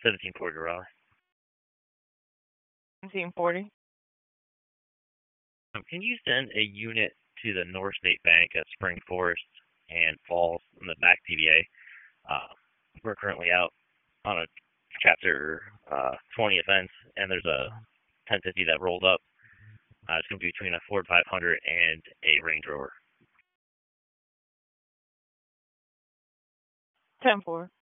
1740 Raleigh. 1740. Can you send a unit to the North State Bank at Spring Forest and Falls in the back TVA? We're currently out on a Chapter 20 offense, and there's a 1050 that rolled up. It's going to be between a Ford 500 and a Range Rover. 10-4.